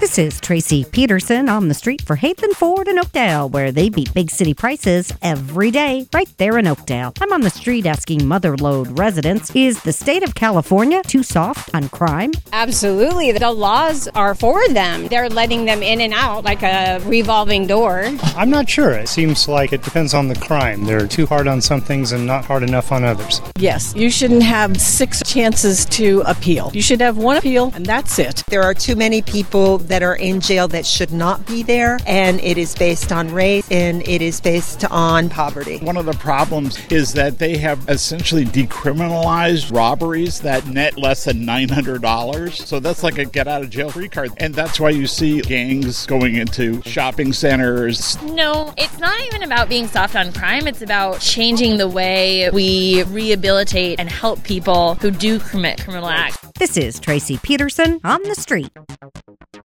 This is Tracy Peterson on the street for Haven Ford in Oakdale, where they beat big city prices every day right there in Oakdale. I'm on the street asking Motherlode residents, is the state of California too soft on crime? Absolutely. The laws are for them. They're letting them in and out like a revolving door. I'm not sure. It seems like it depends on the crime. They're too hard on some things and not hard enough on others. Yes, you shouldn't have 6 chances to appeal. You should have 1 appeal, and that's it. There are too many people that are in jail that should not be there, and it is based on race and it is based on poverty. One of the problems is that they have essentially decriminalized robberies that net less than $900. So that's like a get out of jail free card. And that's why you see gangs going into shopping centers. No, it's not even about being soft on crime. It's about changing the way we rehabilitate and help people who do commit criminal acts. This is Tracy Peterson on the street.